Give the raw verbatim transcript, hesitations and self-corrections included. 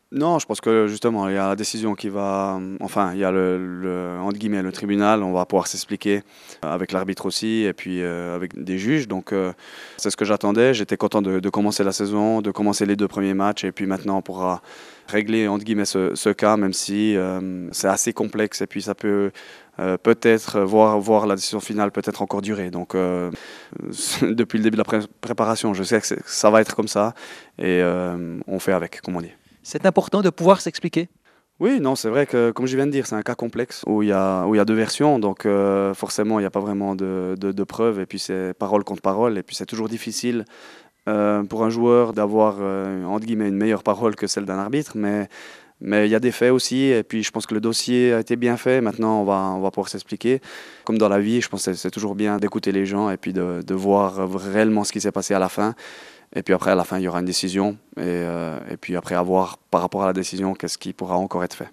Non, je pense que justement, il y a la décision qui va, enfin, il y a le, le- entre guillemets, le tribunal, on va pouvoir s'expliquer euh, avec l'arbitre aussi, et puis euh, avec des juges. Donc, euh, c'est ce que j'attendais. J'étais content de, de commencer la saison, de commencer les deux premiers matchs, et puis maintenant, on pourra régler, entre guillemets, ce, ce cas, même si euh, c'est assez complexe, et puis ça peut euh, peut-être voir, voir la décision finale peut-être encore durer. Donc, euh, depuis le début de la pré- préparation, je sais que c'est- ça va être comme ça, et euh, on fait avec, comme on dit. C'est important de pouvoir s'expliquer. Oui, non, c'est vrai que, comme je viens de dire, c'est un cas complexe où il y a, où il y a deux versions, donc euh, forcément, il n'y a pas vraiment de, de, de preuves, et puis c'est parole contre parole, et puis c'est toujours difficile euh, pour un joueur d'avoir, euh, entre guillemets, une meilleure parole que celle d'un arbitre, mais, mais il y a des faits aussi, et puis je pense que le dossier a été bien fait, maintenant on va, on va pouvoir s'expliquer. Comme dans la vie, je pense que c'est c'est toujours bien d'écouter les gens, et puis de, de voir réellement ce qui s'est passé à la fin. Et puis après, à la fin, il y aura une décision. Et, euh, et puis après, à voir par rapport à la décision, qu'est-ce qui pourra encore être fait.